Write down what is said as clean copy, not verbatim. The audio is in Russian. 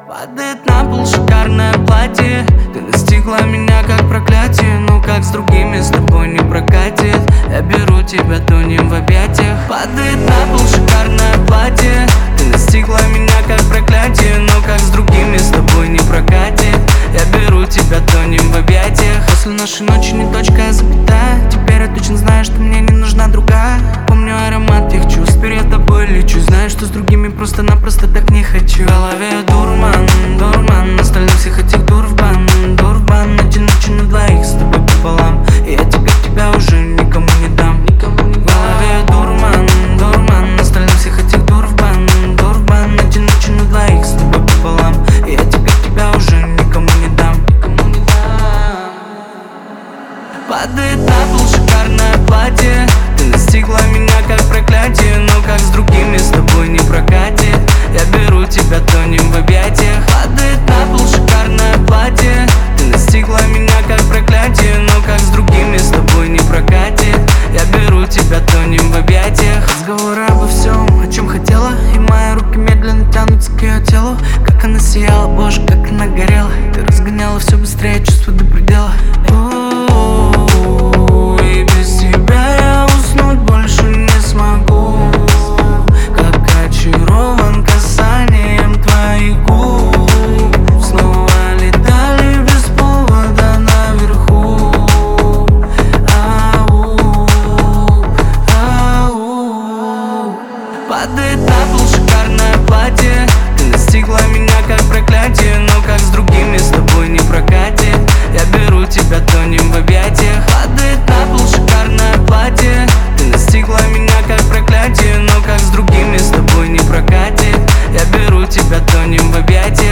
Падает на пол шикарное платье. Ты настигла меня как проклятие. Ну как с другими с тобой не прокатит. Я беру тебя, тонем в объятиях. Падает на пол шикарное платье. Ты настигла меня как проклятие. Ну как с другими с тобой не прокатит. Я беру тебя, тонем в объятиях. После нашей ночи не точка, а запятая. Теперь я точно знаю, что мне не нужна другая. Помню аромат тех чувств, теперь я тобой лечу. Знаю, что с другими просто-напросто так не хочу. В голове дурман, дурман, остальных всех этих дурбан, дурбан. Эти ночи на двоих с тобой пополам. И я тебя уже никому не дам. В голове дурман, дурман, остальных всех этих дурбан, дурбан. Эти ночи на двоих с тобой пополам. И я тебя уже никому не дам. Падает на пол шикарное платье. Ты настигла меня как проклятие. Но как с другими с тобой не прокатит. Я беру тебя, тонем в объятиях. Падает на пол шикарное платье. Ты настигла меня как проклятие. Но как с другими с тобой не прокатит. Я беру тебя, тонем в объятиях. Разговоры обо всем, о чем хотела. И мои руки медленно тянутся к ее телу. Как она сияла, боже, как она горела. Ты разгоняла все быстрее, чувства до предела. И без тебя я уснуть больше не смогу. Как очарован касанием твоих губ. Снова летали без повода наверху. Падает на пол шикарное платье. Ты настигла меня как проклятие. Но как с другими с тобой не прокатит. Я беру тебя, тонем в объятиях. Падает на пол шикарное платье. Ты настигла меня как проклятие. Но как с другими с тобой не прокатит. Я беру тебя, тонем в объятиях.